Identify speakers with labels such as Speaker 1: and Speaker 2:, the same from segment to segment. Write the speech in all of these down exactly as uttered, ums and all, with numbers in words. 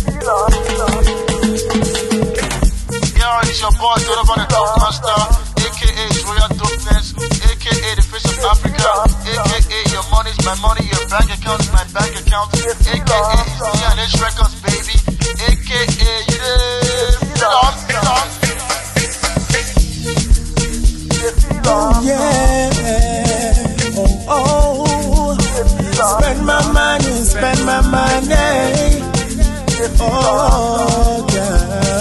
Speaker 1: Yeah, it's your boy, Donovan the Dog Master, aka Royal Dopeness, aka the Face of Africa, aka your money's my money, your bank account is my bank account, aka it's D and H Records, baby, aka you the
Speaker 2: yeah, oh, oh, spend my money, spend my money, oh, yeah,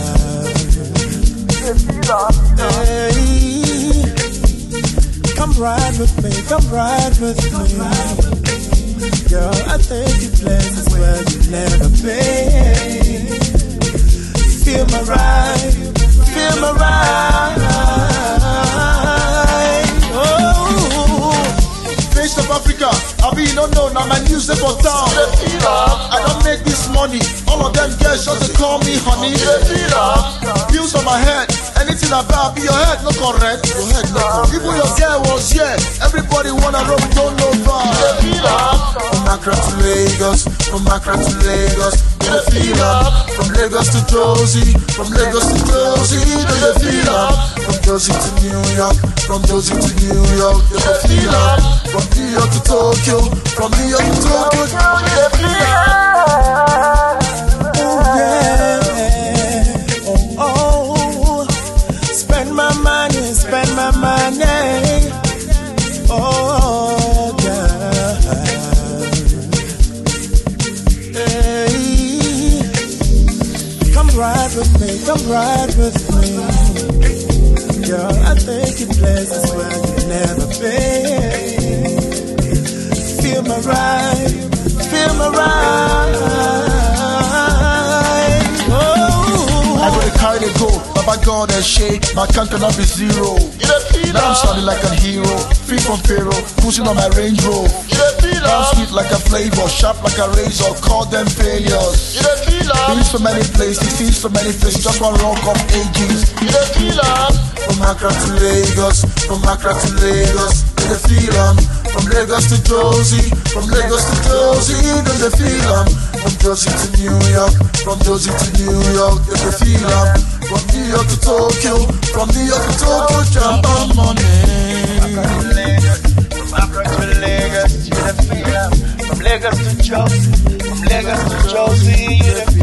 Speaker 2: hey, come ride with me, come ride with me, girl, I take you places where you've never been, feel my ride, feel my ride.
Speaker 1: Face of Africa, I be no no, now my music for town. I don't make this money, all of them girls just to call me honey. Views on my head, anything about be your head no correct. Your head no correct. Even your girl was here, everybody wanna rub don't know about. From Accra to Lagos, from Accra to Lagos, do the feel up. From Lagos to Josie, from Lagos to Josie, do the feel up. From Josie to New York, from Josie to New York, do the feel up. From New York to Tokyo, from New York to Tokyo, do the feel up.
Speaker 2: Oh yeah, oh oh, spend my money, spend my money, oh yeah, hey, come ride with me, come ride with me, girl, I take you places where you've never been. Feel my ride, feel my ride. Oh,
Speaker 1: I go to carry the go, Baba God and shake, my count cannot be zero. Now I'm sounding like a hero, free from Pharaoh, cruising on my Range Rover. I'm sweet like a flavor, sharp like a razor, call them failures. Beats from many places, feeds from many places, just one rock of ages. From Accra to Lagos, from Accra to Lagos, do the feel on. From Lagos to Josie, from Lagos to Josie, do the feel on. From Josie to New York, from Josie to New York, do the feel on. From New York to Tokyo, from New York to Tokyo, jump on money.
Speaker 3: From Accra to Lagos, you the feel up. From Lagos to Josie, from Lagos to Josie, you the feel